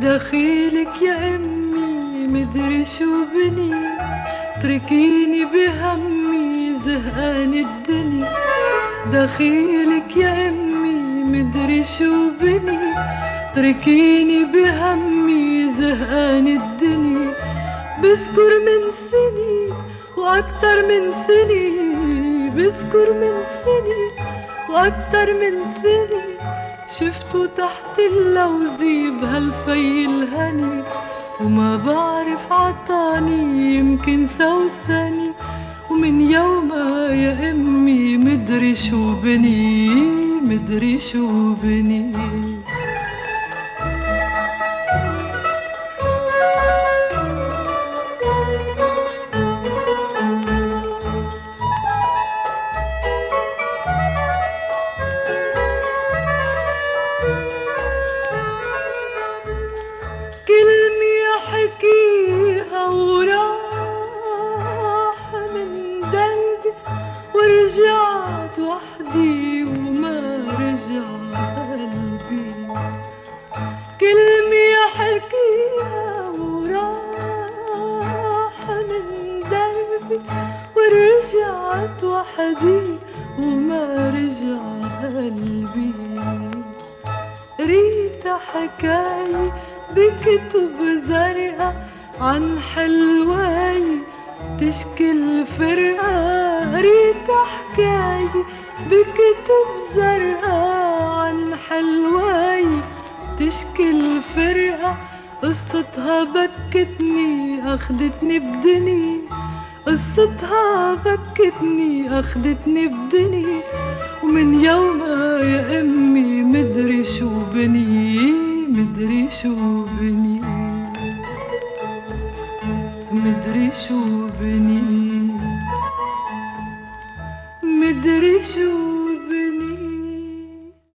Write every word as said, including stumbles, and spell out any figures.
دخيلك يا امي مدري شو بني، تركيني بهمي زهقان الدنيا. دخيلك يا امي مدري شو بني، تركيني بهمي زهقان الدنيا. بذكر من سني واكتر من سني، بذكر من سني واكتر من سني، شفته تحت اللوزي بهالفي الهني. وما بعرف عطاني يمكن سوسني، ومن يومها يا امي مدري شو بني، مدري شو بني. كلمة حكيها وراح من قلبي، ورجعت وحدي وما رجع قلبي. كلمة حكيها وراح من قلبي، ورجعت وحدي وما رجع قلبي. ريت حكاية بكتب زرقا عن حلواي تشكل فرقة. ريت حكاية بكتب زرقا عن حلواي تشكل فرقة. قصتها بكتني أخدتني بدني، قصتها بكتني أخدتني بدني. ومن يومها يا أمي مدري شو بني، مدري شو بني، مدري شو بني.